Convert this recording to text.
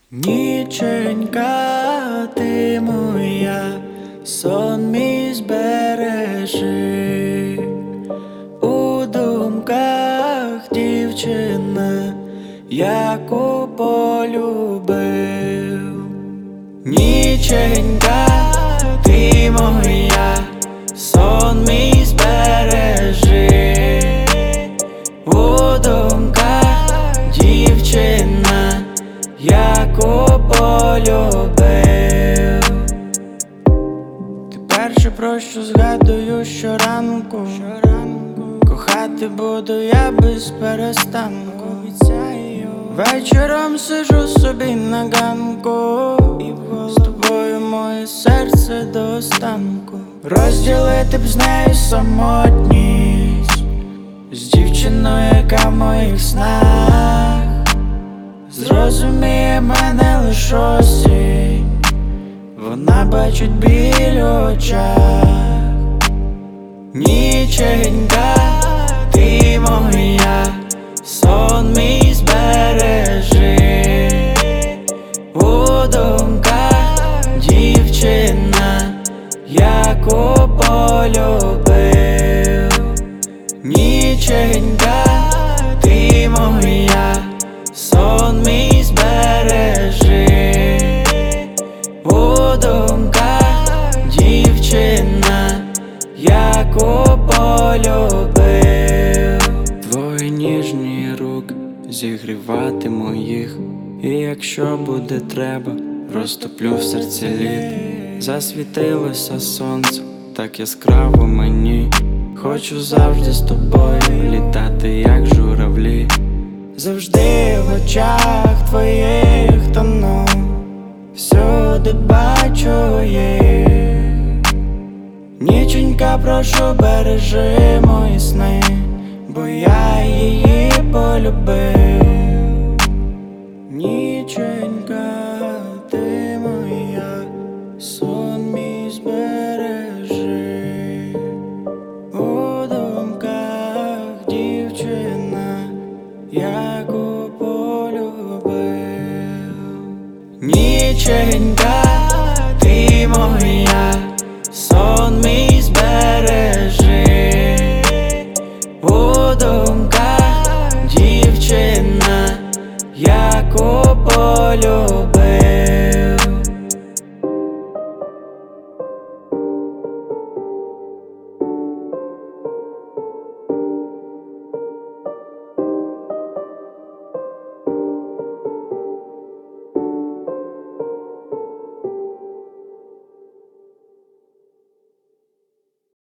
Ніченька, ти моя, сон мій збережи, у думках дівчина, яку полюбив. Ніченька, ти моя, сон мій збережи, у думках дівчина, яку полюбив. Ти перше, про що згадую щоранку, кохати буду я без перестанку. Вечором сижу собі на ганку, з тобою моє серце до останку. Розділити б з нею самотність, з дівчиною, яка в моїх снах зрозуміє мене лиш осінь, вона бачить біль у очах. Ніченька, ти моя, сон мій збережи, у думках дівчина, яку полюбив. Ніченька, ти моя, сон мій збережи, у думках дівчина, яку полюбив. Твої ніжні руки зігрівати моїх, і якщо буде треба, розтоплю в серці лід. Засвітилося сонце так яскраво мені, хочу завжди з тобою літати, як журавлі. Завжди в очах твоїх тону, всюди бачу їх. Ніченька, прошу, бережи мої сни, бо я її полюбив. Ніченька, ти моя, сон мій збережи, у думках дівчина, яку полюбив. Ніченька, ти моя, сон мій збережи, у думках дівчина, яку полюбив.